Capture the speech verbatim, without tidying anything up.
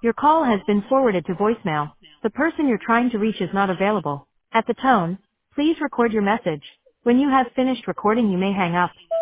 Your call has been forwarded to voicemail. The person you're trying to reach is not available. At the tone, please record your message. When you have finished recording, you may hang up.